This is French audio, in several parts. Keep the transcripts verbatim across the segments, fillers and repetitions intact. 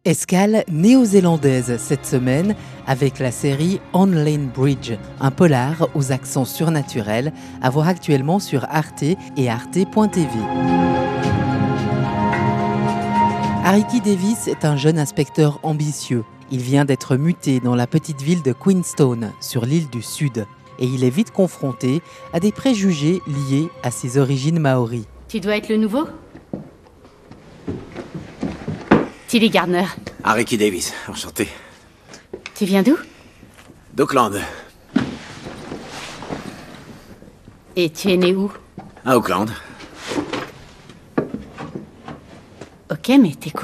Escale néo-zélandaise cette semaine avec la série On Lane Bridge, un polar aux accents surnaturels à voir actuellement sur Arte et arte point t v. Ariki Davis est un jeune inspecteur ambitieux. Il vient d'être muté dans la petite ville de Queenstown, sur l'île du Sud. Et il est vite confronté à des préjugés liés à ses origines maoris. Tu dois être le nouveau ? Tilly Gardner. Ariki Davis, enchanté. Tu viens d'où ? D'Auckland. Et tu es né où ? À Auckland. Ok, mais t'es quoi ?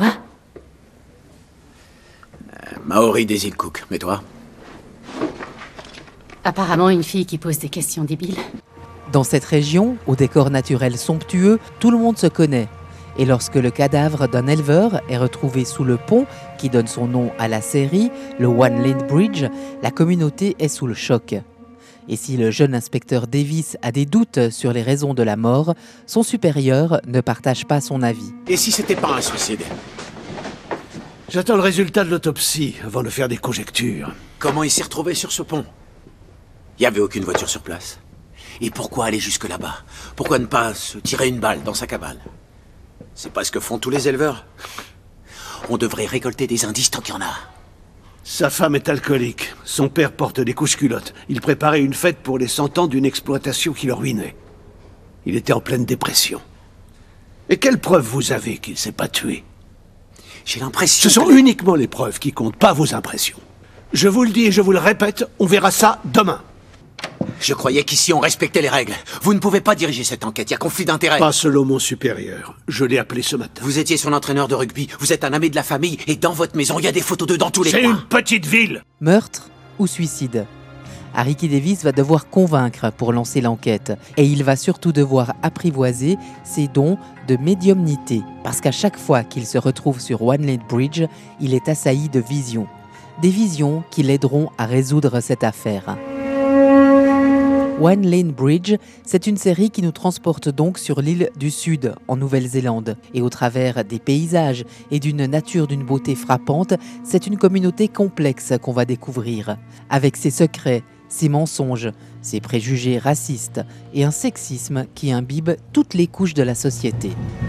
Euh, Maori des îles Cook, mais toi ? Apparemment une fille qui pose des questions débiles. Dans cette région, au décor naturel somptueux, tout le monde se connaît. Et lorsque le cadavre d'un éleveur est retrouvé sous le pont qui donne son nom à la série, le One Lane Bridge, la communauté est sous le choc. Et si le jeune inspecteur Davis a des doutes sur les raisons de la mort, son supérieur ne partage pas son avis. Et si c'était pas un suicide ? J'attends le résultat de l'autopsie avant de faire des conjectures. Comment il s'est retrouvé sur ce pont ? Il n'y avait aucune voiture sur place. Et pourquoi aller jusque là-bas ? Pourquoi ne pas se tirer une balle dans sa cabane ? C'est pas ce que font tous les éleveurs. On devrait récolter des indices tant qu'il y en a. Sa femme est alcoolique. Son père porte des couches-culottes. Il préparait une fête pour les cent ans d'une exploitation qui le ruinait. Il était en pleine dépression. Et quelles preuves vous avez qu'il s'est pas tué ? J'ai l'impression Ce sont que... uniquement les preuves qui comptent, pas vos impressions. Je vous le dis et je vous le répète, on verra ça demain. Je croyais qu'ici on respectait les règles. Vous ne pouvez pas diriger cette enquête, il y a conflit d'intérêts. Pas selon mon supérieur. Je l'ai appelé ce matin. Vous étiez son entraîneur de rugby, vous êtes un ami de la famille, et dans votre maison, il y a des photos d'eux dans tous les C'est coins. une petite ville. Meurtre ou suicide ? Ariki Davis va devoir convaincre pour lancer l'enquête. Et il va surtout devoir apprivoiser ses dons de médiumnité. Parce qu'à chaque fois qu'il se retrouve sur One Lane Bridge, il est assailli de visions. Des visions qui l'aideront à résoudre cette affaire. One Lane Bridge, c'est une série qui nous transporte donc sur l'île du Sud, en Nouvelle-Zélande. Et au travers des paysages et d'une nature d'une beauté frappante, c'est une communauté complexe qu'on va découvrir. Avec ses secrets, ses mensonges, ses préjugés racistes et un sexisme qui imbibe toutes les couches de la société.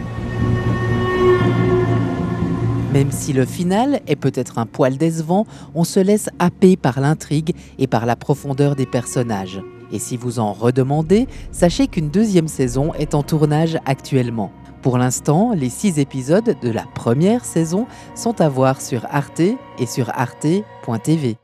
Même si le final est peut-être un poil décevant, on se laisse happer par l'intrigue et par la profondeur des personnages. Et si vous en redemandez, sachez qu'une deuxième saison est en tournage actuellement. Pour l'instant, les six épisodes de la première saison sont à voir sur Arte et sur arte point t v.